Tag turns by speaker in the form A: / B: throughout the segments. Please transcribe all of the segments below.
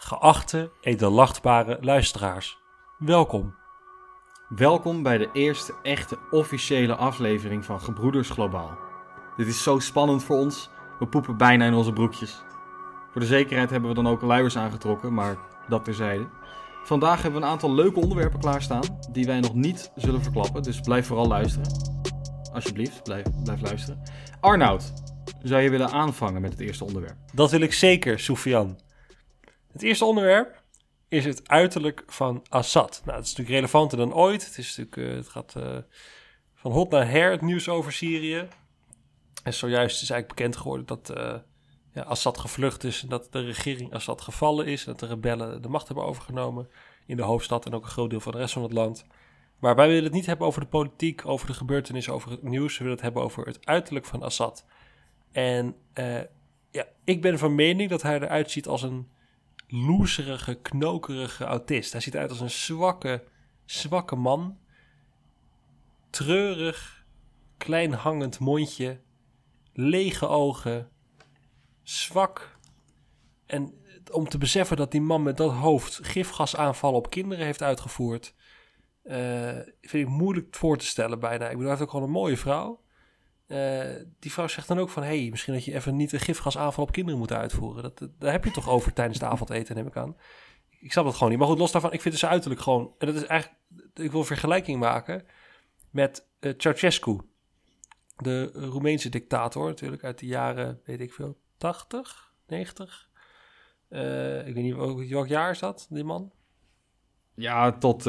A: Geachte, edelachtbare luisteraars, welkom.
B: Welkom bij de eerste echte officiële aflevering van Gebroeders Globaal. Dit is zo spannend voor ons, we poepen bijna in onze broekjes. Voor de zekerheid hebben we dan ook luiers aangetrokken, maar dat terzijde. Vandaag hebben we een aantal leuke onderwerpen klaarstaan, die wij nog niet zullen verklappen, dus blijf vooral luisteren. Alsjeblieft, blijf luisteren. Arnoud, zou je willen aanvangen met het eerste onderwerp?
A: Dat wil ik zeker, Soufiane. Het eerste onderwerp is het uiterlijk van Assad. Nou, het is natuurlijk relevanter dan ooit. Het is natuurlijk, het gaat van hot naar her, het nieuws over Syrië. En zojuist is eigenlijk bekend geworden dat Assad gevlucht is en dat de regering Assad gevallen is. En dat de rebellen de macht hebben overgenomen in de hoofdstad en ook een groot deel van de rest van het land. Maar wij willen het niet hebben over de politiek, over de gebeurtenissen, over het nieuws. We willen het hebben over het uiterlijk van Assad. En ik ben van mening dat hij eruit ziet als een loeserige, knokerige autist. Hij ziet eruit als een zwakke man. Treurig, klein hangend mondje, lege ogen, zwak. En om te beseffen dat die man met dat hoofd gifgasaanvallen op kinderen heeft uitgevoerd, vind ik moeilijk voor te stellen bijna. Ik bedoel, hij heeft ook gewoon een mooie vrouw. Die vrouw zegt dan ook van, misschien dat je even niet een gifgasaanval op kinderen moet uitvoeren. Daar heb je toch over tijdens het avondeten, neem ik aan. Ik snap dat gewoon niet. Maar goed, los daarvan, ik vind het zijn uiterlijk gewoon, en dat is eigenlijk, ik wil een vergelijking maken met Ceausescu. De Roemeense dictator, natuurlijk uit de jaren, weet ik veel, 80, 90. Ik weet niet, welk jaar is dat, die man?
B: Ja, tot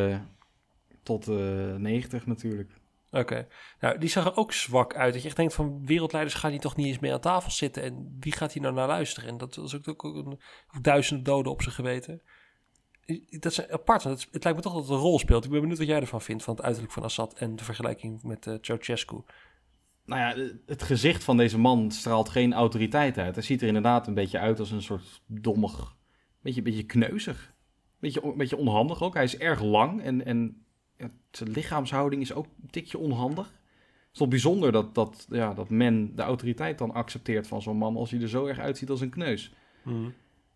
B: 90 natuurlijk.
A: Oké. Nou, die zag er ook zwak uit. Dat je echt denkt van, wereldleiders gaan hier toch niet eens meer aan tafel zitten. En wie gaat hier nou naar luisteren? En dat was ook duizenden doden op zijn geweten. Dat is apart. Want het lijkt me toch dat het een rol speelt. Ik ben benieuwd wat jij ervan vindt, van het uiterlijk van Assad en de vergelijking met Ceausescu. Nou
B: ja, het gezicht van deze man straalt geen autoriteit uit. Hij ziet er inderdaad een beetje uit als een soort dommig, beetje kneuzig. Beetje onhandig ook. Hij is erg lang en zijn lichaamshouding is ook een tikje onhandig. Het is toch bijzonder dat men de autoriteit dan accepteert van zo'n man als hij er zo erg uitziet als een kneus.
A: Mm.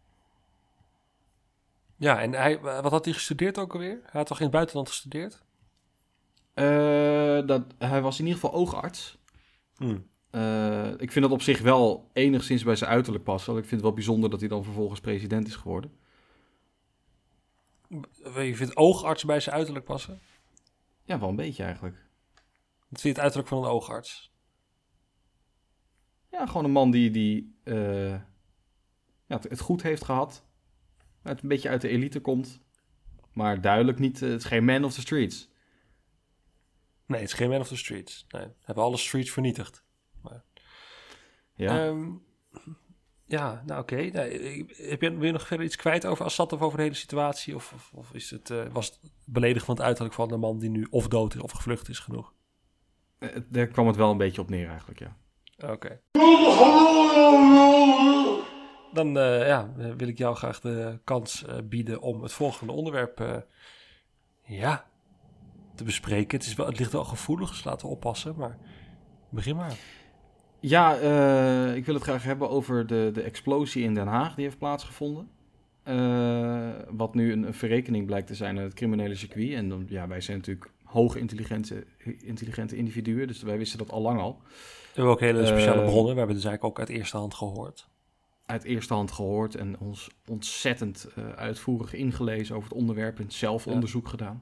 A: Ja, en wat had hij gestudeerd ook alweer? Hij had toch in het buitenland gestudeerd?
B: Hij was in ieder geval oogarts.
A: Mm.
B: Ik vind dat op zich wel enigszins bij zijn uiterlijk passen. Want ik vind het wel bijzonder dat hij dan vervolgens president is geworden.
A: Je vindt oogarts bij zijn uiterlijk passen?
B: Ja, wel een beetje eigenlijk.
A: Wat vind je het uiterlijk van een oogarts?
B: Ja, gewoon een man die het goed heeft gehad. Een beetje uit de elite komt. Maar duidelijk niet, het is geen man of the streets.
A: Nee, het is geen man of the streets. Nee, hebben alle streets vernietigd. Maar,
B: ja.
A: Nou oké. Wil je nog verder iets kwijt over Assad of over de hele situatie? Of was het beledigend van het uiterlijk van de man die nu of dood is of gevlucht is genoeg?
B: Daar kwam het wel een beetje op neer eigenlijk, ja.
A: Oké. Dan wil ik jou graag de kans bieden om het volgende onderwerp te bespreken. Het ligt wel gevoelig, dus laten we oppassen, maar begin maar.
B: Ja, ik wil het graag hebben over de explosie in Den Haag die heeft plaatsgevonden. Wat nu een verrekening blijkt te zijn aan het criminele circuit. En dan, wij zijn natuurlijk hoog intelligente individuen, dus wij wisten dat al lang al.
A: We hebben ook hele speciale bronnen, we hebben het dus eigenlijk ook uit eerste hand gehoord.
B: Uit eerste hand gehoord en ons ontzettend uitvoerig ingelezen over het onderwerp en zelf onderzoek gedaan.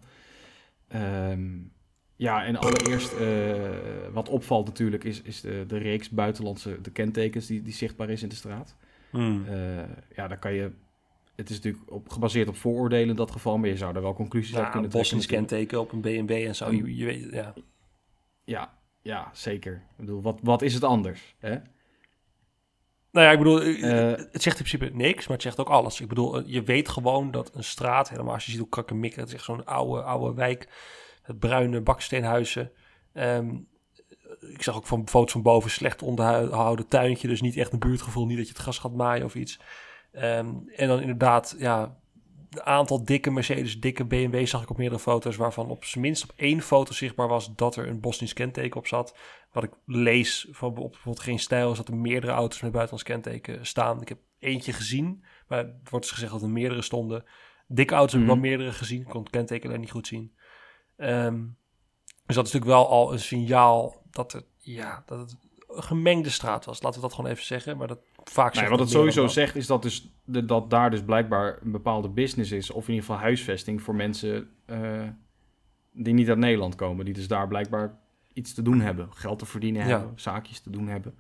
B: En allereerst wat opvalt natuurlijk is de reeks buitenlandse kentekens die zichtbaar is in de straat. Daar kan je, het is natuurlijk gebaseerd op vooroordelen in dat geval, maar je zou daar wel conclusies uit kunnen trekken.
A: Een Bosnisch kenteken op een B&B en zo, je weet, ja.
B: Ja, zeker. Ik bedoel, wat is het anders, hè?
A: Nou ja, ik bedoel, het zegt in principe niks, maar het zegt ook alles. Ik bedoel, je weet gewoon dat een straat, helemaal als je ziet hoe krakkemikken, het is echt zo'n oude wijk, het bruine baksteenhuizen. Ik zag ook van foto's van boven slecht onderhouden tuintje, dus niet echt een buurtgevoel, niet dat je het gras gaat maaien of iets. En dan inderdaad, een aantal dikke Mercedes, dikke BMW zag ik op meerdere foto's, waarvan op zijn minst op 1 foto zichtbaar was dat er een Bosnisch kenteken op zat. Wat ik lees van op bijvoorbeeld Geen Stijl is dat er meerdere auto's met buitenlands kenteken staan. Ik heb eentje gezien. Maar het wordt dus gezegd dat er meerdere stonden. Dikke auto's heb ik wel meerdere gezien. Ik kon het kenteken alleen niet goed zien. Dus dat is natuurlijk wel al een signaal dat het een gemengde straat was. Laten we dat gewoon even zeggen. Maar dat vaak
B: wat het sowieso zegt is dat, dus dat daar dus blijkbaar een bepaalde business is. Of in ieder geval huisvesting voor mensen die niet uit Nederland komen. Die dus daar blijkbaar iets te doen hebben. Geld te verdienen hebben. Zaakjes te doen hebben.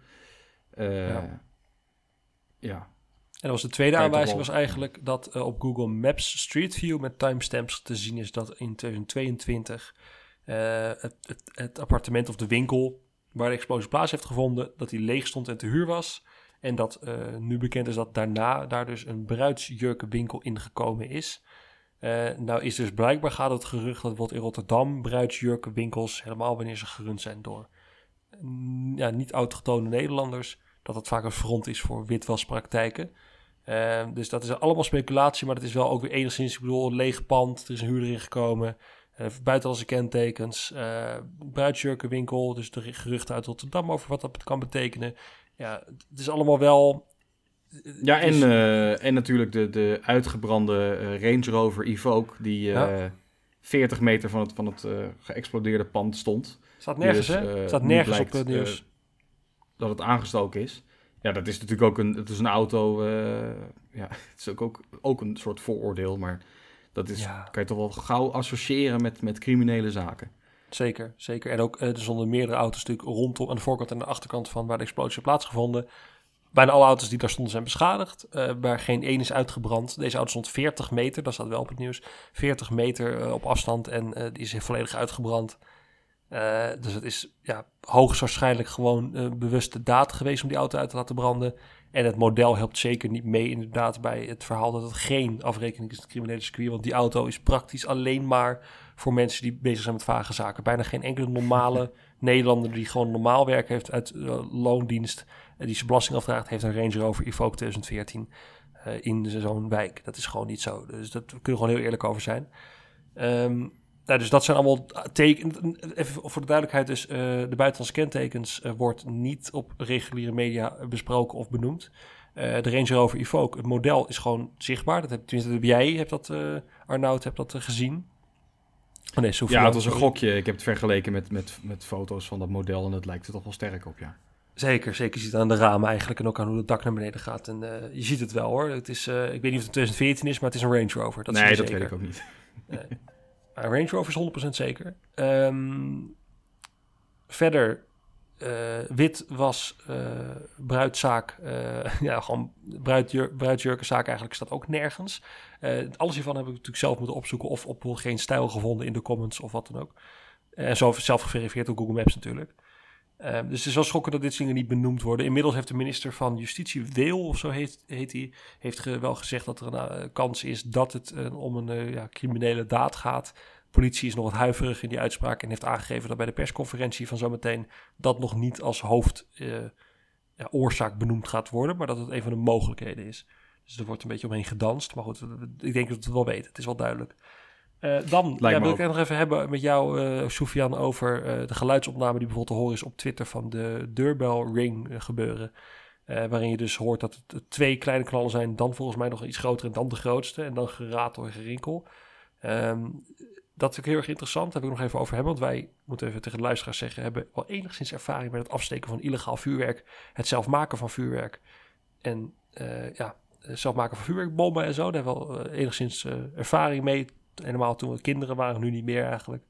A: En was de tweede aanwijzing was eigenlijk dat op Google Maps Street View met timestamps te zien is dat in 2022 het appartement of de winkel waar de explosie plaats heeft gevonden, dat die leeg stond en te huur was. En dat nu bekend is dat daarna daar dus een bruidsjurkenwinkel ingekomen is. Nou is dus blijkbaar gaat het gerucht dat bijvoorbeeld in Rotterdam bruidsjurkenwinkels, helemaal wanneer ze gerund zijn door niet autochtone Nederlanders, dat het vaak een front is voor witwaspraktijken. Dus dat is allemaal speculatie, maar het is wel ook weer enigszins, ik bedoel, een leeg pand, er is een huurder ingekomen, buitenlandse kentekens, bruidsjurkenwinkel, dus de geruchten uit Rotterdam over wat dat kan betekenen. Ja, het is allemaal wel...
B: Ja, en natuurlijk de uitgebrande Range Rover Evoque, die 40 meter van het geëxplodeerde pand stond.
A: Staat nergens,
B: dus,
A: hè? Staat nergens
B: blijkt,
A: op het nieuws.
B: Dat het aangestoken is. Ja, dat is natuurlijk ook een auto. Het is ook een soort vooroordeel, maar dat is, kan je toch wel gauw associëren met criminele zaken.
A: Zeker. En ook er stonden meerdere auto's natuurlijk rondom aan de voorkant en de achterkant van waar de explosie heeft plaatsgevonden. Bijna alle auto's die daar stonden zijn beschadigd, waar geen één is uitgebrand. Deze auto stond 40 meter, dat staat wel op het nieuws. 40 meter op afstand en die is volledig uitgebrand. Dus het is hoogstwaarschijnlijk gewoon een bewuste daad geweest om die auto uit te laten branden. En het model helpt zeker niet mee inderdaad bij het verhaal dat het geen afrekening is met het criminele circuit. Want die auto is praktisch alleen maar voor mensen die bezig zijn met vage zaken. Bijna geen enkele normale Nederlander die gewoon normaal werk heeft uit loondienst, die zijn belasting afdraagt, heeft een Range Rover Evoque 2014 in zo'n wijk. Dat is gewoon niet zo. Dus daar kunnen we gewoon heel eerlijk over zijn. Dus dat zijn allemaal tekenen. Even voor de duidelijkheid, dus de buitenlandse kentekens wordt niet op reguliere media besproken of benoemd. De Range Rover Evoque, het model is gewoon zichtbaar. Hebt dat, Arnoud, hebt dat gezien? Oh nee,
B: ja, het was een gokje. Ik heb het vergeleken met foto's van dat model en het lijkt er toch wel sterk op, ja.
A: Zeker. Je ziet het aan de ramen eigenlijk en ook aan hoe het dak naar beneden gaat. En je ziet het wel hoor. Het is, ik weet niet of het 2014 is, maar het is een Range Rover. Dat
B: weet
A: zeker.
B: Ik ook niet.
A: Range Rover is 100% zeker. Verder, wit was bruidzaak. Gewoon bruidsjurkenzaak eigenlijk staat ook nergens. Alles hiervan heb ik natuurlijk zelf moeten opzoeken of op geen stijl gevonden in de comments of wat dan ook. En zo zelf geverifieerd op Google Maps natuurlijk. Dus het is wel schokkend dat dit dingen niet benoemd worden. Inmiddels heeft de minister van Justitie, Weel of zo heet hij, heeft wel gezegd dat er een kans is dat het om een criminele daad gaat. De politie is nog wat huiverig in die uitspraak en heeft aangegeven dat bij de persconferentie van zometeen dat nog niet als hoofdoorzaak benoemd gaat worden, maar dat het een van de mogelijkheden is. Dus er wordt een beetje omheen gedanst. Maar goed, ik denk dat we het wel weten. Het is wel duidelijk. Dan wil ik het nog even hebben met jou, Soufiane, over de geluidsopname die bijvoorbeeld te horen is op Twitter van de deurbell ring gebeuren. Waarin je dus hoort dat het 2 kleine knallen zijn, dan volgens mij nog iets groter en dan de grootste. En dan geratel en gerinkel. Dat vind ik heel erg interessant. Daar wil ik nog even over hebben. Want wij, moeten even tegen de luisteraars zeggen, hebben wel enigszins ervaring met het afsteken van illegaal vuurwerk. Het zelf maken van vuurwerk. En zelf maken van vuurwerkbommen en zo. Daar hebben we wel enigszins ervaring mee. Helemaal toen we kinderen waren, nu niet meer eigenlijk.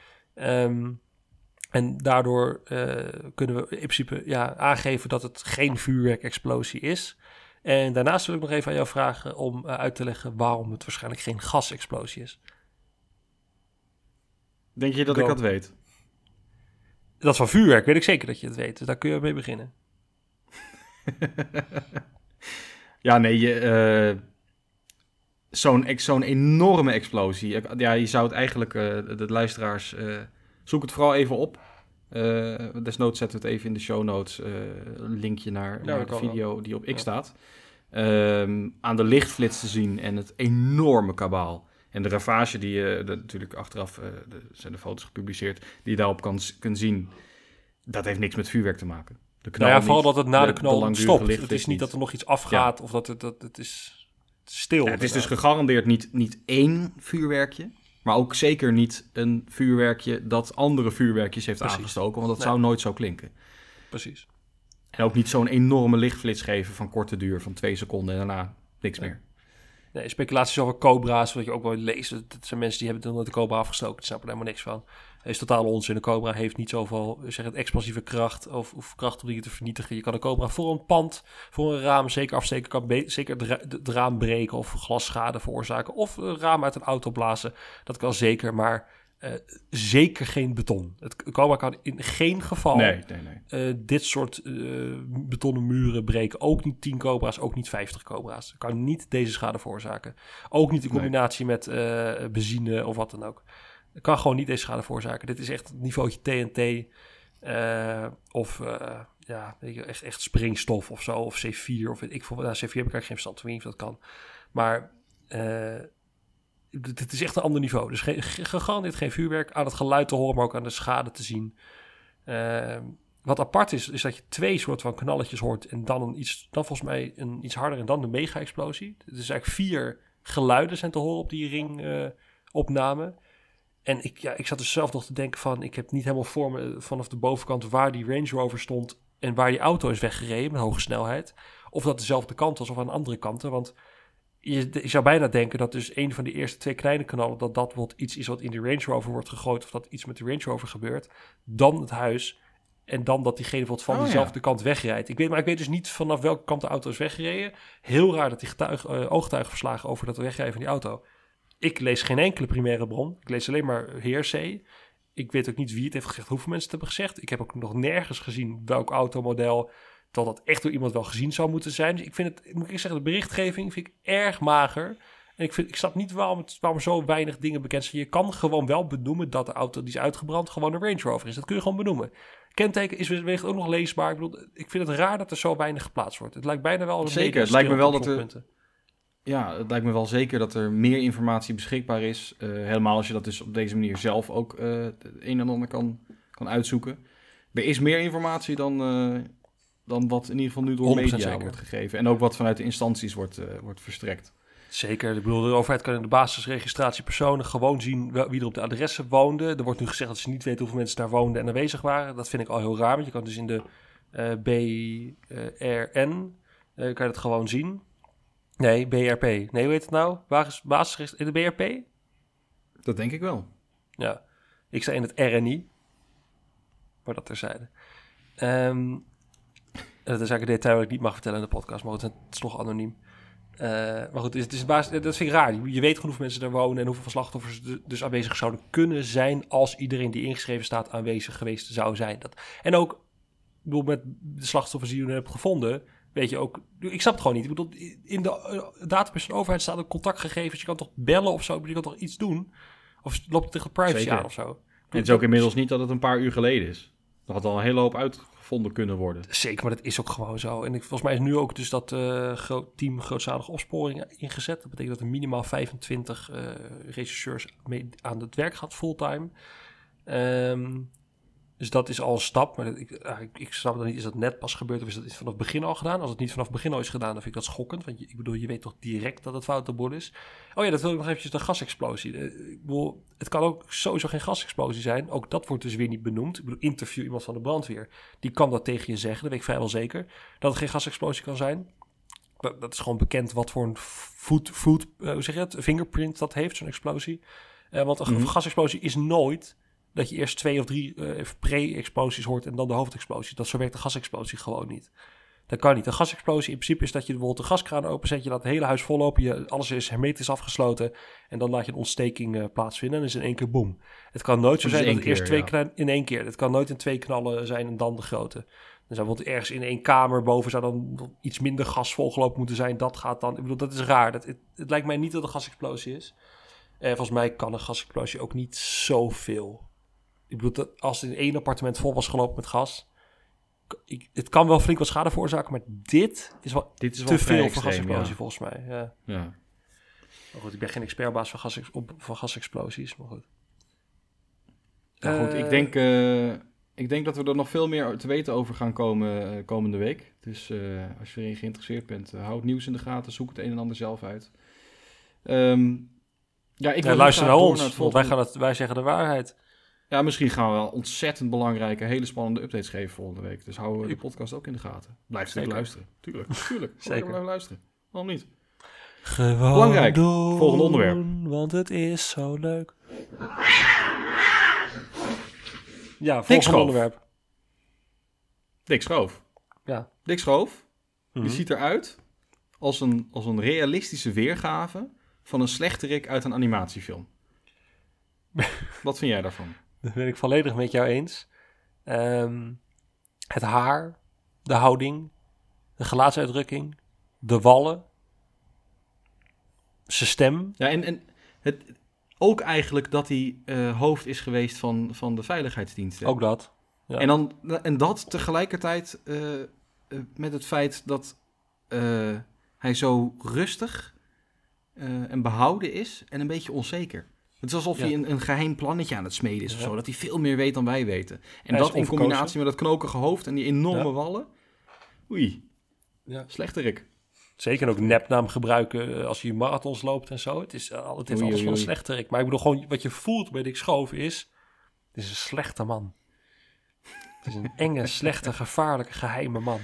A: En daardoor kunnen we in principe aangeven dat het geen vuurwerkexplosie is. En daarnaast wil ik nog even aan jou vragen om uit te leggen waarom het waarschijnlijk geen gasexplosie is.
B: Denk je dat ik dat weet?
A: Dat van vuurwerk weet ik zeker dat je het weet. Dus daar kun je mee beginnen.
B: Ja, nee, zo'n enorme explosie. Je zou het eigenlijk, de luisteraars, zoek het vooral even op. Desnoods zetten we het even in de show notes, een linkje naar de video die op X staat. Aan de lichtflits te zien en het enorme kabaal. En de ravage die je natuurlijk achteraf, zijn de foto's gepubliceerd, die je daarop kunt zien, dat heeft niks met vuurwerk te maken. De knal
A: Nou ja, vooral
B: niet,
A: dat het na de knal
B: langdurige
A: stopt. Het
B: lichtflits
A: is niet dat er nog iets afgaat of dat het is stil.
B: Ja, het is dus gegarandeerd niet één vuurwerkje, maar ook zeker niet een vuurwerkje dat andere vuurwerkjes heeft aangestoken, want dat zou nooit zo klinken.
A: Precies.
B: En ook niet zo'n enorme lichtflits geven van korte duur van 2 seconden en daarna niks meer.
A: Nee, speculaties over cobra's, wat je ook wel leest. Dat zijn mensen die hebben dan de cobra afgestoken. Daar snappen er helemaal niks van. Het is totaal onzin. De cobra heeft niet zoveel explosieve kracht of kracht om dingen te vernietigen. Je kan een cobra voor een pand, voor een raam zeker afsteken. Kan zeker het raam breken of glasschade veroorzaken. Of een raam uit een auto blazen. Dat kan zeker, maar zeker geen beton. Het cobra kan in geen geval dit soort betonnen muren breken. Ook niet 10 cobra's, ook niet 50 cobra's. Het kan niet deze schade veroorzaken. Ook niet in combinatie met benzine of wat dan ook. Het kan gewoon niet deze schade veroorzaken. Dit is echt het niveautje TNT weet je, echt springstof of zo. Of C4 of weet ik veel. Nou, C4 heb ik eigenlijk geen verstand van wie dat kan. Maar het is echt een ander niveau. Dus gegarandeerd geen vuurwerk. Aan het geluid te horen, maar ook aan de schade te zien. Wat apart is dat je 2 soort van knalletjes hoort. En dan volgens mij een iets harder en dan de mega-explosie. Het is eigenlijk 4 geluiden zijn te horen op die ringopname. En ik zat dus zelf nog te denken van... Ik heb niet helemaal voor me vanaf de bovenkant waar die Range Rover stond... en waar die auto is weggereden met hoge snelheid. Of dat dezelfde kant was of aan andere kanten. Want je zou bijna denken dat dus een van die eerste 2 kleine knallen... dat bijvoorbeeld iets is wat in die Range Rover wordt gegooid... of dat iets met de Range Rover gebeurt. Dan het huis... En dan dat diegene van diezelfde kant wegrijdt. Ik weet dus niet vanaf welke kant de auto is weggereden. Heel raar dat die ooggetuigen verslagen over dat wegrijden van die auto. Ik lees geen enkele primaire bron. Ik lees alleen maar hearsay. Ik weet ook niet wie het heeft gezegd, hoeveel mensen het hebben gezegd. Ik heb ook nog nergens gezien welk automodel... dat echt door iemand wel gezien zou moeten zijn. Dus ik vind het, moet ik zeggen, de berichtgeving vind ik erg mager. En ik snap niet waarom zo weinig dingen bekend zijn. Je kan gewoon wel benoemen dat de auto die is uitgebrand gewoon een Range Rover is. Dat kun je gewoon benoemen. Kenteken is wellicht ook nog leesbaar. Ik vind het raar dat er zo weinig geplaatst wordt. Het lijkt bijna wel...
B: Zeker, het lijkt me wel dat er... Ja, het lijkt me wel zeker dat er meer informatie beschikbaar is. Helemaal als je dat dus op deze manier zelf ook het een en ander kan uitzoeken. Er is meer informatie dan wat in ieder geval nu door media zeker wordt gegeven. En ook wat vanuit de instanties wordt verstrekt.
A: Zeker. Ik bedoel, de overheid kan in de basisregistratie personen gewoon zien wie er op de adressen woonde. Er wordt nu gezegd dat ze niet weten hoeveel mensen daar woonden en aanwezig waren. Dat vind ik al heel raar, want je kan dus in de BRN kan je dat gewoon zien. Nee, BRP. Nee, hoe heet het nou? Waar is basisregistratie? In de BRP?
B: Dat denk ik wel.
A: Ja. Ik sta in het RNI. Maar dat terzijde. Dat is eigenlijk een detail dat ik niet mag vertellen in de podcast, maar het is nog anoniem. Maar goed, het is dat vind ik raar. Je weet gewoon hoeveel mensen daar wonen en hoeveel slachtoffers dus aanwezig zouden kunnen zijn als iedereen die ingeschreven staat aanwezig geweest zou zijn. En ook, ik bedoel, met de slachtoffers die je nu hebt gevonden, weet je ook, ik snap het gewoon niet. Ik bedoel, in de database van de overheid staan er contactgegevens. Je kan toch bellen of zo, je kan toch iets doen? Of loopt het tegen privacy aan of zo?
B: En het is ook inmiddels niet dat het een paar uur geleden is. Er had al een hele hoop uitgevonden kunnen worden.
A: Zeker, maar dat is ook gewoon zo. En volgens mij is nu ook dus dat team grootschalige opsporing ingezet. Dat betekent dat er minimaal 25 rechercheurs mee aan het werk gaat, fulltime. Dus dat is al een stap. Maar ik snap dan niet, is dat net pas gebeurd of is dat vanaf het begin al gedaan? Als het niet vanaf het begin al is gedaan, dan vind ik dat schokkend. Want ik bedoel, je weet toch direct dat het fout de boel is. Oh ja, dat wil ik nog eventjes, de gasexplosie. Ik bedoel, het kan ook sowieso geen gasexplosie zijn. Ook dat wordt dus weer niet benoemd. Ik bedoel, interview iemand van de brandweer. Die kan dat tegen je zeggen, dat weet ik vrijwel zeker. Dat het geen gasexplosie kan zijn. Dat is gewoon bekend wat voor een hoe zeg je het, fingerprint dat heeft, zo'n explosie. Want een gasexplosie is nooit dat je eerst 2 of 3 pre-explosies hoort en dan de hoofdexplosie. Zo werkt de gasexplosie gewoon niet. Dat kan niet. Een gasexplosie in principe is dat je bijvoorbeeld de gaskraan openzet, je laat het hele huis vollopen, alles is hermetisch afgesloten en dan laat je een ontsteking plaatsvinden en is in één keer boom. Het kan nooit zo zijn dat het eerst 2 knallen in één keer. Het kan nooit in 2 knallen zijn en dan de grote. Dan zou bijvoorbeeld ergens in 1 kamer boven zou dan iets minder gas volgelopen moeten zijn. Dat gaat dan, ik bedoel, dat is raar. Het lijkt mij niet dat het een gasexplosie is. Volgens mij kan een gasexplosie ook niet zoveel. Ik bedoel, dat als het in 1 appartement vol was gelopen met gas, het kan wel flink wat schade veroorzaken, maar dit is wel te veel voor gasexplosie, volgens mij. Ja. Maar goed, ik ben geen expert op basis van gasexplosies, maar goed.
B: Nou goed, ik denk Ik denk dat we er nog veel meer te weten over gaan komen komende week. Dus als je erin geïnteresseerd bent, hou het nieuws in de gaten. Zoek het een en ander zelf uit. Ik wil
A: luister naar ons,
B: het
A: want wij zeggen de waarheid.
B: Ja, misschien gaan we wel ontzettend belangrijke, hele spannende updates geven volgende week. Dus houden we de podcast ook in de gaten. Blijf natuurlijk luisteren. Tuurlijk.
A: Zeker.
B: Blijf luisteren. Waarom niet?
A: Gewoon
B: belangrijk.
A: Doen,
B: volgende onderwerp.
A: Want het is zo leuk. Ja, volgende onderwerp.
B: Dick Schoof.
A: Ja.
B: Dick Schoof,
A: Mm-hmm.
B: die ziet eruit als een realistische weergave van een slechterik uit een animatiefilm. Wat vind jij daarvan?
A: Dat ben ik volledig met jou eens. Het haar, de houding, de gelaatsuitdrukking, de wallen, zijn stem.
B: Ja, en het, ook eigenlijk dat hij hoofd is geweest van de veiligheidsdienst. Hè?
A: Ook dat. Ja.
B: En dat tegelijkertijd met het feit dat hij zo rustig en behouden is en een beetje onzeker. Het is alsof hij een geheim plannetje aan het smeden is of zo. Dat hij veel meer weet dan wij weten. En dat in combinatie met dat knokige hoofd en die enorme wallen. Oei, slechterik.
A: Zeker ook nepnaam gebruiken als je marathons loopt en zo. Het is alles van een slechterik. Maar ik bedoel gewoon, wat je voelt bij Dick Schoof is... Het is een slechte man. Het is een enge, slechte, gevaarlijke, geheime man.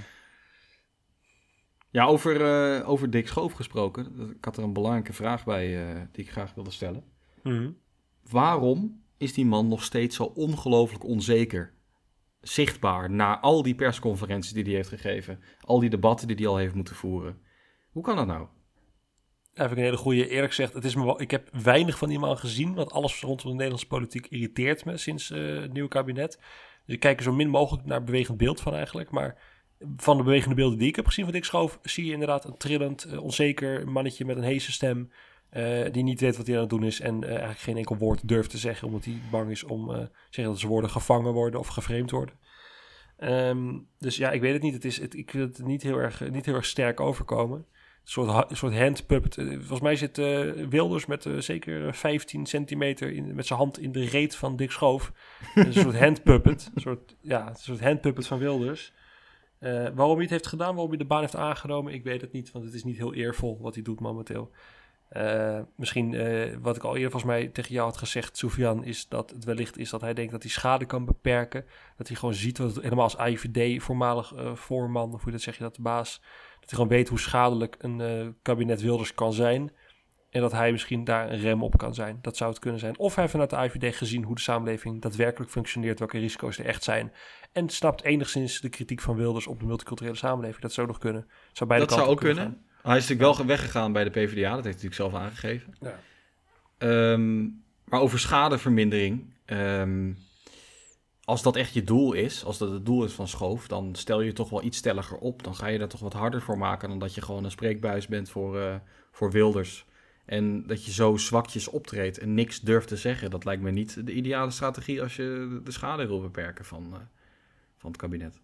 B: Ja, over Dick Schoof gesproken. Ik had er een belangrijke vraag bij die ik graag wilde stellen.
A: Mm-hmm.
B: Waarom is die man nog steeds zo ongelooflijk onzeker zichtbaar na al die persconferenties die hij heeft gegeven, al die debatten die hij al heeft moeten voeren? Hoe kan dat nou?
A: Ja, vind ik een hele goede. Eerlijk gezegd, ik heb weinig van die man gezien, want alles rondom de Nederlandse politiek irriteert me sinds het nieuwe kabinet. Dus ik kijk er zo min mogelijk naar bewegend beeld van eigenlijk. Maar van de bewegende beelden die ik heb gezien van Dick Schoof, zie je inderdaad een trillend, onzeker mannetje met een heese stem, die niet weet wat hij aan het doen is en eigenlijk geen enkel woord durft te zeggen, omdat hij bang is om zeggen dat zijn woorden gevangen worden of geframed worden. Dus ja, ik weet het niet. Ik wil het niet heel erg sterk overkomen. Een soort handpuppet. Volgens mij zit Wilders met zeker 15 centimeter met zijn hand in de reet van Dick Schoof. Een soort handpuppet. Een soort handpuppet van Wilders. Waarom hij het heeft gedaan, waarom hij de baan heeft aangenomen, ik weet het niet. Want het is niet heel eervol wat hij doet momenteel. Misschien wat ik al eerder volgens mij tegen jou had gezegd, Soufiane, is dat het wellicht is dat hij denkt dat hij schade kan beperken. Dat hij gewoon ziet, wat het, helemaal als AIVD, voormalig voorman, of hoe dat zeg je dat, de baas, dat hij gewoon weet hoe schadelijk een kabinet Wilders kan zijn. En dat hij misschien daar een rem op kan zijn. Dat zou het kunnen zijn. Of hij heeft vanuit de AIVD gezien hoe de samenleving daadwerkelijk functioneert, welke risico's er echt zijn. En snapt enigszins de kritiek van Wilders op de multiculturele samenleving. Dat zou nog kunnen. Dat
B: zou ook kunnen. Gaan. Hij is natuurlijk wel weggegaan bij de PvdA, dat heeft hij natuurlijk zelf aangegeven. Ja. Maar over schadevermindering, als dat echt je doel is, als dat het doel is van Schoof, dan stel je toch wel iets stelliger op. Dan ga je daar toch wat harder voor maken dan dat je gewoon een spreekbuis bent voor Wilders. En dat je zo zwakjes optreedt en niks durft te zeggen. Dat lijkt me niet de ideale strategie als je de schade wil beperken van het kabinet.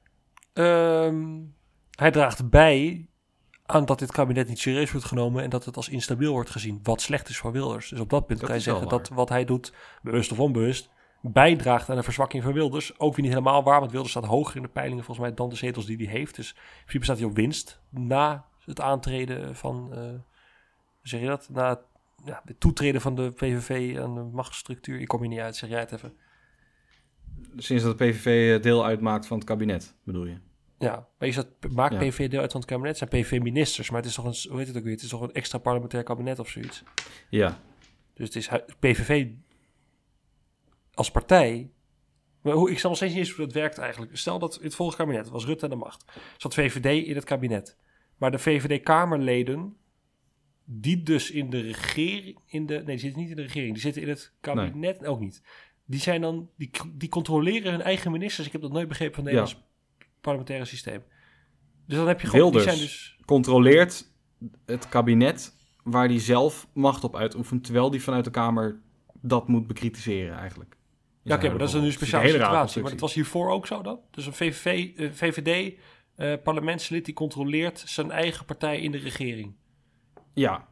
A: Hij draagt bij aan dat dit kabinet niet serieus wordt genomen en dat het als instabiel wordt gezien, wat slecht is voor Wilders. Dus op dat punt kan je zeggen dat wat hij doet, bewust of onbewust, bijdraagt aan de verzwakking van Wilders. Ook weer niet helemaal waar, want Wilders staat hoger in de peilingen volgens mij dan de zetels die hij heeft. Dus in principe staat hij op winst na het aantreden van, zeg je dat? Na het toetreden van de PVV aan de machtsstructuur. Ik kom hier niet uit, zeg jij het even.
B: Sinds dat de PVV deel uitmaakt van het kabinet, bedoel je?
A: Ja, maar maakt PVV deel uit van het kabinet? Het zijn PVV-ministers, maar het is toch een, hoe heet het ook weer? Het is toch een extra parlementair kabinet of zoiets?
B: Ja.
A: Dus het is PVV als partij. Maar ik snap nog steeds niet eens hoe dat werkt eigenlijk. Stel dat in het vorige kabinet was Rutte aan de macht. Zat VVD in het kabinet. Maar de VVD-kamerleden, die dus in de regering... die zitten niet in de regering. Die zitten in het kabinet ook niet. Die zijn dan... Die controleren hun eigen ministers. Ik heb dat nooit begrepen van het Nederlands parlementaire systeem. Dus dan heb je gewoon...
B: Wilders
A: die zijn dus
B: controleert het kabinet waar hij zelf macht op uitoefent, terwijl die vanuit de Kamer dat moet bekritiseren eigenlijk.
A: Ja, oké, maar dat is een speciale situatie. Maar dat was hiervoor ook zo dan? Dus een VVD parlementslid die controleert zijn eigen partij in de regering.
B: Ja.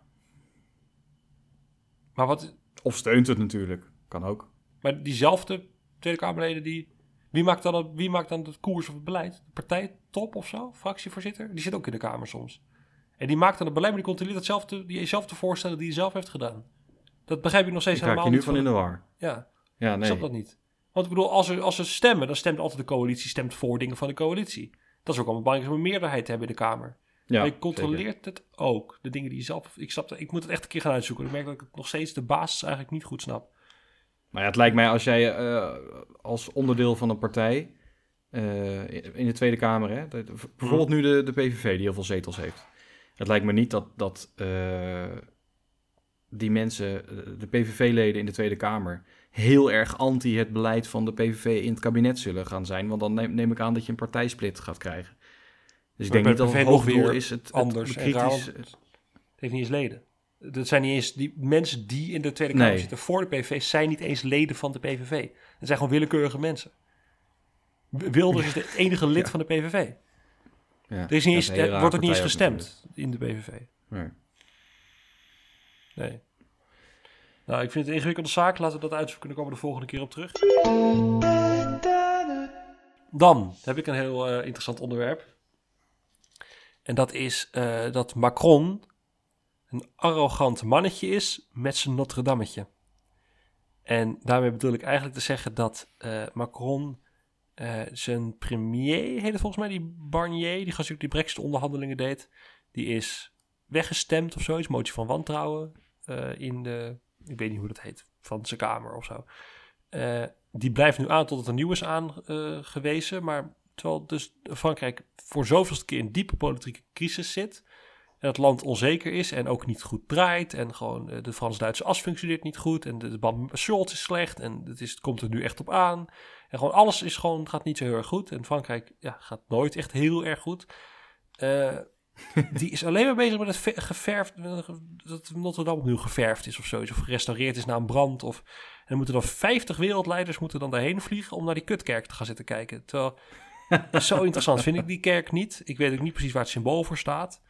A: Maar wat...
B: Of steunt het natuurlijk. Kan ook.
A: Maar diezelfde Tweede Kamerleden die Wie maakt dan het koers of het beleid? De partijtop of zo? Fractievoorzitter? Die zit ook in de Kamer soms. En die maakt dan het beleid, maar die controleert diezelfde voorstellen die hij zelf heeft gedaan. Dat begrijp ik nog steeds
B: Ik raak
A: helemaal
B: je nu
A: niet.
B: van in de war.
A: Ja,
B: Ja,
A: ik
B: nee.
A: snap dat niet. Want ik bedoel, als ze stemmen, dan stemt altijd de coalitie stemt voor dingen van de coalitie. Dat is ook allemaal belangrijk om een meerderheid te hebben in de Kamer.
B: Ja,
A: maar je controleert het ook. De dingen die je zelf... Ik moet het echt een keer gaan uitzoeken. Ik merk dat ik het nog steeds de basis eigenlijk niet goed snap.
B: Maar ja, het lijkt mij als jij als onderdeel van een partij in de Tweede Kamer, hè, bijvoorbeeld nu de PVV die heel veel zetels heeft. Het lijkt me niet dat die mensen, de PVV-leden in de Tweede Kamer, heel erg anti het beleid van de PVV in het kabinet zullen gaan zijn. Want dan neem ik aan dat je een partijsplit gaat krijgen. Dus ik denk niet dat het hoofddoel is het
A: anders
B: kritisch.
A: Het heeft niet eens leden. Dat zijn niet eens die mensen die in de Tweede Kamer zitten voor de PVV zijn niet eens leden van de PVV. Het zijn gewoon willekeurige mensen. Wilders is de enige lid van de PVV.
B: Ja,
A: er is niet eens, wordt ook niet eens gestemd in de PVV. Nee. Nou, ik vind het een ingewikkelde zaak. Laten we dat uitzoeken. Dan komen we de volgende keer op terug. Dan heb ik een heel interessant onderwerp. En dat is dat Macron een arrogant mannetje is met zijn Notre-Dammetje. En daarmee bedoel ik eigenlijk te zeggen dat Macron zijn premier, heet het volgens mij, die Barnier, die gast die Brexit-onderhandelingen deed, die is weggestemd of zoiets, motie van wantrouwen in de, ik weet niet hoe dat heet, van zijn kamer of zo. Die blijft nu aan tot het er nieuw is aangewezen, maar terwijl dus Frankrijk voor zoveelste keer in diepe politieke crisis zit en het land onzeker is en ook niet goed draait en gewoon de Frans-Duitse as functioneert niet goed en de band met Scholz is slecht en het komt er nu echt op aan. En gewoon alles gaat niet zo heel erg goed. En Frankrijk gaat nooit echt heel erg goed. Die is alleen maar bezig met het geverfd, dat Notre-Dame opnieuw geverfd is of zoiets. Of gerestaureerd is na een brand. En dan moeten dan 50 wereldleiders dan daarheen vliegen om naar die kutkerk te gaan zitten kijken. Terwijl, zo interessant vind ik die kerk niet. Ik weet ook niet precies waar het symbool voor staat.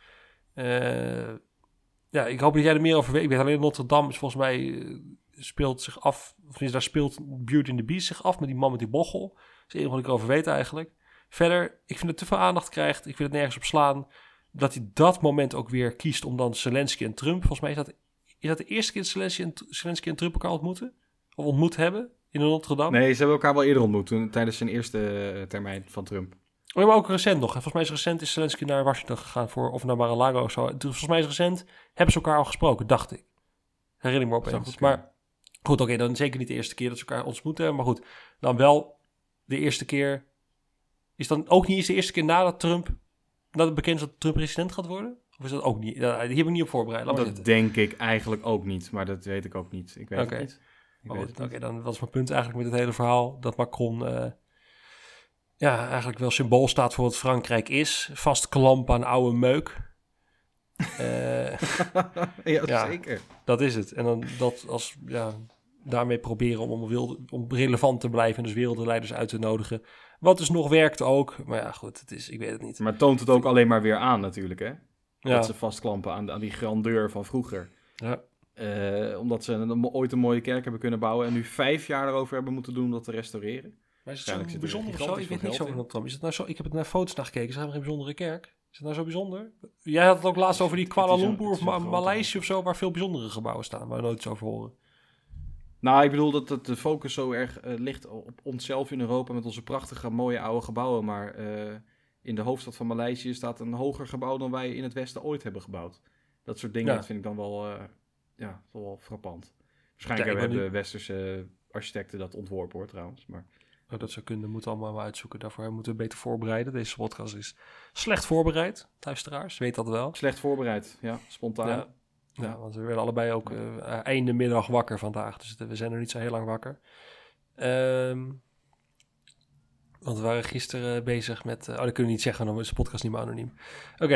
A: Ik hoop dat jij er meer over weet. Ik weet alleen Notre-Dame is volgens mij speelt zich af, of daar speelt Beauty and the Beast zich af met die man met die bochel. Dat is het enige wat ik erover weet eigenlijk. Verder, ik vind het te veel aandacht krijgt. Ik vind het nergens op slaan. Dat hij dat moment ook weer kiest om dan Zelensky en Trump. Volgens mij is dat de eerste keer dat Zelensky en Trump elkaar ontmoeten? Of ontmoet hebben in Notre-Dame?
B: Nee, ze hebben elkaar wel eerder ontmoet tijdens zijn eerste termijn van Trump.
A: Oh, maar ook recent nog. Volgens mij is Zelensky naar Washington gegaan of naar Mar-a-Lago of zo. Volgens mij is recent hebben ze elkaar al gesproken, dacht ik. Herinner ik me opeens. Maar goed, oké, dan zeker niet de eerste keer dat ze elkaar ontmoeten. Maar goed, dan wel de eerste keer. Is dan ook niet eens de eerste keer nadat het bekend is dat Trump president gaat worden? Of is dat ook niet? Hier heb ik niet op voorbereid.
B: Dat denk ik eigenlijk ook niet, maar dat weet ik ook niet. Ik weet het niet.
A: Oké, dan was mijn punt eigenlijk met het hele verhaal. Dat Macron eigenlijk wel symbool staat voor wat Frankrijk is. Vastklamp aan oude meuk.
B: Zeker.
A: Dat is het. En dan daarmee proberen om relevant te blijven en dus wereldleiders uit te nodigen. Wat dus nog werkt ook. Maar ja, goed, ik weet het niet.
B: Maar toont het ook alleen maar weer aan natuurlijk, hè? Dat ze vastklampen aan die grandeur van vroeger. Ja. Omdat ze ooit een mooie kerk hebben kunnen bouwen en nu 5 jaar erover hebben moeten doen om dat te restaureren.
A: Maar is het zo bijzonder of zo? Ik weet niet zo van Notre-Dame. Is het nou zo? Ik heb er naar foto's naar gekeken. Ze hebben geen bijzondere kerk. Is het nou zo bijzonder? Jij had het ook laatst over die Kuala Lumpur of Maleisië of zo, waar veel bijzondere gebouwen staan, waar we nooit iets over horen.
B: Nou, ik bedoel dat de focus zo erg ligt op onszelf in Europa met onze prachtige, mooie oude gebouwen. Maar in de hoofdstad van Maleisië staat een hoger gebouw dan wij in het Westen ooit hebben gebouwd. Dat soort dingen, dat vind ik dan wel frappant. Waarschijnlijk hebben de westerse architecten dat ontworpen hoor trouwens, maar...
A: Dat zou kunnen, moeten allemaal maar uitzoeken. Daarvoor moeten we beter voorbereiden. Deze podcast is slecht voorbereid, luisteraars. Weet dat wel.
B: Slecht voorbereid, spontaan.
A: Ja, want we werden allebei ook einde middag wakker vandaag. Dus we zijn er niet zo heel lang wakker. Want we waren gisteren bezig met... dat kunnen we niet zeggen, dan is de podcast niet meer anoniem. Oké,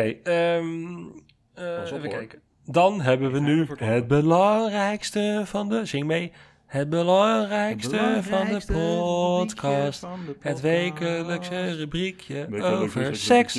A: even kijken. Dan hebben we nu het belangrijkste van de... Zing mee. Het belangrijkste van de podcast. Het wekelijkse rubriekje over seks.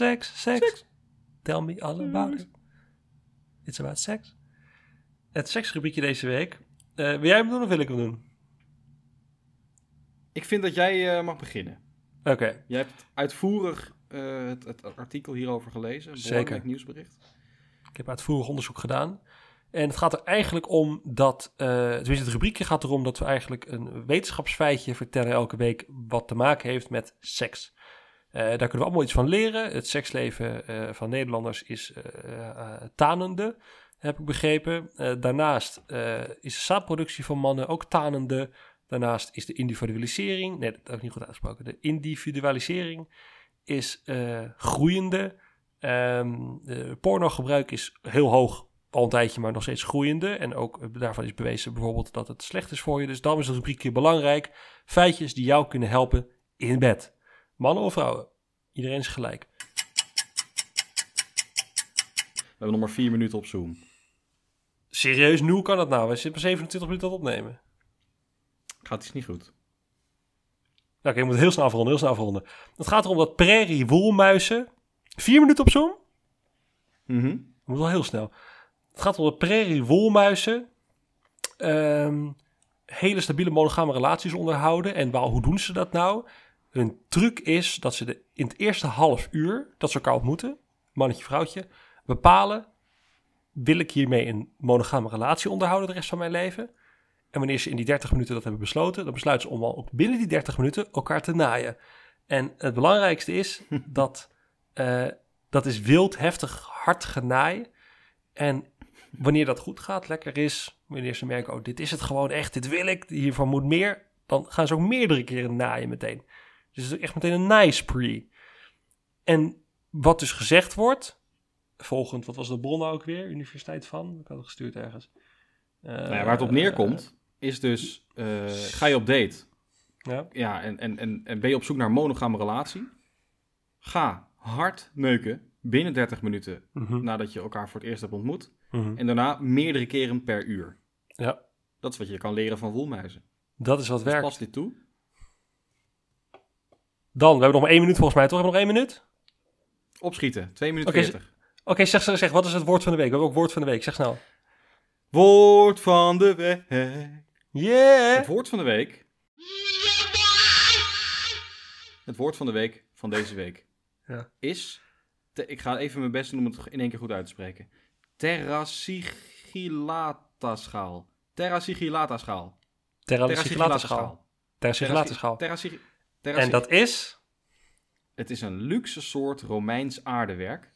A: Tell me all about it. It's about sex. Het seksrubriekje deze week. Wil jij hem doen of wil ik hem doen?
B: Ik vind dat jij mag beginnen.
A: Oké.
B: Jij hebt uitvoerig het artikel hierover gelezen. Een belangrijk nieuwsbericht.
A: Ik heb uitvoerig onderzoek gedaan. En het gaat er eigenlijk om dat... tenminste, het rubriekje gaat erom dat we eigenlijk een wetenschapsfeitje vertellen elke week... wat te maken heeft met seks. Daar kunnen we allemaal iets van leren. Het seksleven van Nederlanders is tanende, heb ik begrepen. Daarnaast is de zaadproductie van mannen ook tanende. Daarnaast is de individualisering... Nee, dat heb ik niet goed uitgesproken. De individualisering is groeiende. Pornogebruik is heel hoog, al een tijdje, maar nog steeds groeiende. En ook daarvan is bewezen bijvoorbeeld dat het slecht is voor je. Dus daarom is het rubriekje belangrijk. Feitjes die jou kunnen helpen in bed. Mannen of vrouwen? Iedereen is gelijk.
B: We hebben nog maar 4 minuten op Zoom.
A: Serieus, hoe kan dat nou? We zitten maar 27 minuten aan het opnemen.
B: Gaat iets niet goed?
A: Oké, ik moet heel snel afronden. Het gaat erom dat prairiewoelmuizen... 4 minuten op Zoom? Dat moet wel heel snel. Het gaat om dat prairiewoelmuizen... hele stabiele monogame relaties onderhouden. En hoe doen ze dat nou? Hun truc is dat ze in het eerste half uur... dat ze elkaar ontmoeten, mannetje, vrouwtje... bepalen... wil ik hiermee een monogame relatie onderhouden de rest van mijn leven... En wanneer ze in die 30 minuten dat hebben besloten... dan besluiten ze om al ook binnen die 30 minuten elkaar te naaien. En het belangrijkste is dat is wild, heftig, hard genaai. En wanneer dat goed gaat, lekker is... wanneer ze merken, oh, dit is het gewoon echt, dit wil ik... hiervan moet meer, dan gaan ze ook meerdere keren naaien meteen. Dus het is echt meteen een naai-spree. En wat dus gezegd wordt... volgend, wat was de bron nou ook weer? Universiteit van? Ik had het gestuurd ergens...
B: waar het op neerkomt, is dus... ga je op date? Ja, en ben je op zoek naar een monogame relatie? Ga hard neuken binnen 30 minuten... nadat je elkaar voor het eerst hebt ontmoet. En daarna meerdere keren per uur.
A: Ja.
B: Dat is wat je kan leren van woelmuizen.
A: Dat is wat werkt.
B: Past dit toe?
A: Dan, we hebben nog maar 1 minuut volgens mij, toch? Hebben we nog 1 minuut?
B: Opschieten, 2 minuten 40.
A: Oké, zeg, wat is het woord van de week? We hebben ook woord van de week, zeg snel.
B: Woord van de week.
A: Yeah!
B: Het woord van de week. Het woord van de week van deze week is... ik ga even mijn best doen om het in 1 keer goed uit te spreken. Terrasigillata-schaal. Terrasigillata-schaal.
A: Terrasigillata-schaal. En dat is?
B: Het is een luxe soort Romeins aardewerk.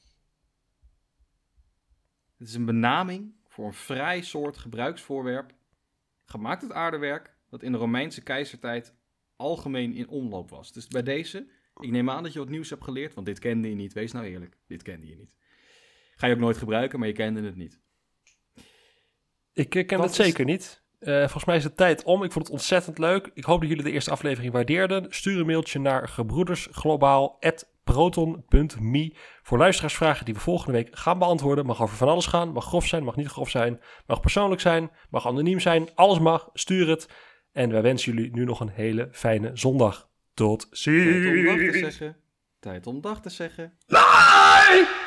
B: Het is een benaming voor een vrij soort gebruiksvoorwerp, gemaakt uit aardewerk, dat in de Romeinse keizertijd algemeen in omloop was. Dus bij deze, ik neem aan dat je wat nieuws hebt geleerd, want dit kende je niet. Wees nou eerlijk, dit kende je niet. Ga je ook nooit gebruiken, maar je kende het niet.
A: Ik ken het zeker niet. Volgens mij is het tijd om. Ik vond het ontzettend leuk. Ik hoop dat jullie de eerste aflevering waardeerden. Stuur een mailtje naar gebroedersglobaal@proton.me voor luisteraarsvragen die we volgende week gaan beantwoorden. Mag over van alles gaan. Mag grof zijn, mag niet grof zijn. Mag persoonlijk zijn, mag anoniem zijn. Alles mag. Stuur het. En wij wensen jullie nu nog een hele fijne zondag. Tot ziens.
B: Tijd om dag te zeggen.
A: Live!